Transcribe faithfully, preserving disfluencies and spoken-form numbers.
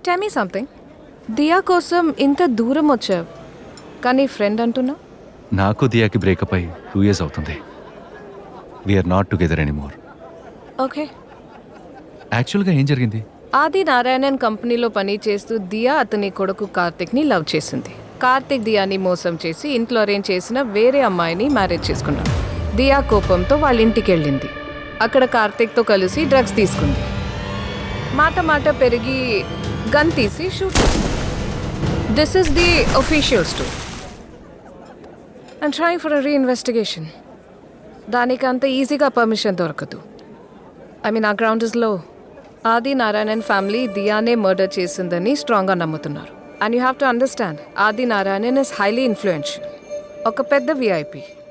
Tell me something. దియా కోసం ఇంత దూరం వచ్చావు కానీ ఫ్రెండ్ అంటున్నా. నాకు దియాకి బ్రేకప్ అయ్యి టూ ఇయర్స్ అవుతుంది. We're not together anymore. Okay. యాక్చువల్గా ఏం జరిగింది? ఆది నారాయణన్ కంపెనీలో పని చేస్తూ దియా అతని కొడుకు కార్తిక్ని లవ్ చేసింది. కార్తిక్ దియాని మోసం చేసి ఇంట్లో అరేంజ్ చేసిన వేరే అమ్మాయిని మ్యారేజ్ చేసుకున్నాడు. దియా కోపంతో వాళ్ళ ఇంటికి వెళ్ళింది. అక్కడ కార్తిక్తో కలిసి డ్రగ్స్ తీసుకుంది. మాట మాట పెరిగి గన్ తీసి షూట్ చేసింది. This is the official story. I'm trying for a reinvestigation. దానికి అంత ఈజీగా పర్మిషన్ దొరకదు. ఐ మీన్ ఆ ground is low. Adi Narayanan family దియానే మర్డర్ చేసిందని స్ట్రాంగ్గా నమ్ముతున్నారు. And you have to understand, Adi Narayanan is highly influential. ఒక పెద్ద విఐపి.